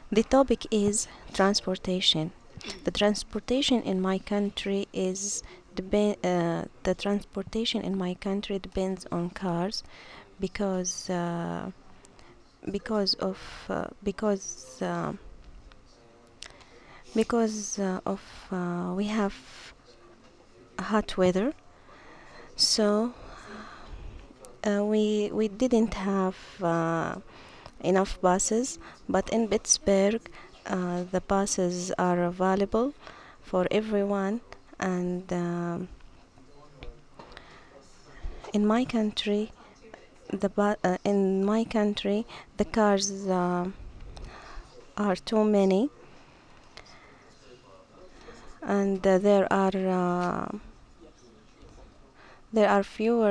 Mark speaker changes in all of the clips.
Speaker 1: The topic is transportation. The transportation in my country the transportation in my country depends on cars because because of because of we have hot weather, so we didn't have enough buses, but in Pittsburgh the buses are available for everyone, and in my country in my country the cars are too many, and there are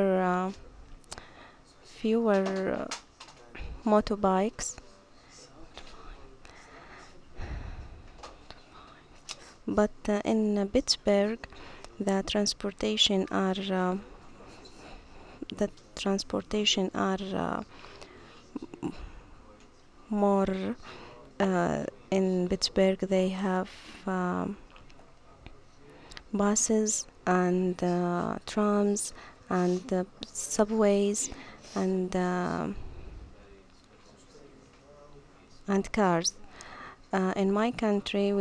Speaker 1: fewer motorbikes, but in Pittsburgh the transportation are the transportation are more in Pittsburgh they have buses and trams and subways and cars. In my country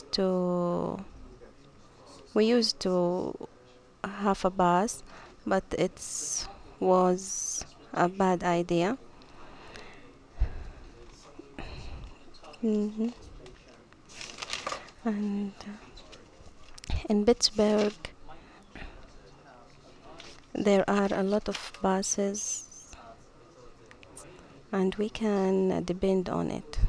Speaker 1: we used to have a bus, but it was a bad idea. Mhm. And in Pittsburgh there are a lot of buses and we can depend on it.